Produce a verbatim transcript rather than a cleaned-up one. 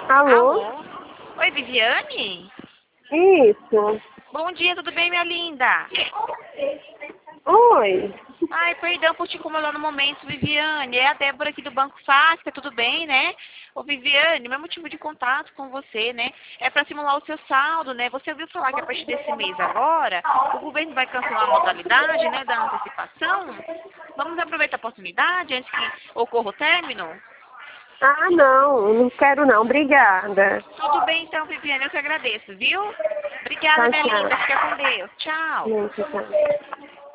Alô? Alô? Oi, Viviane? Isso. Bom dia, tudo bem, minha linda? Oi. Ai, perdão por te incomodar no momento, Viviane. É a Débora aqui do Banco Fácil, tudo bem, né? Ô, Viviane, meu motivo de contato com você, né? É para simular o seu saldo, né? Você ouviu falar que a partir desse mês agora, o governo vai cancelar a modalidade, né, da antecipação? Vamos aproveitar a oportunidade antes que ocorra o término? Ah, não, não quero não, obrigada. Tudo bem, então, Viviane, eu que agradeço, viu? Obrigada, Tchau, minha linda. tchau. Fica com Deus. Tchau. Muito tchau.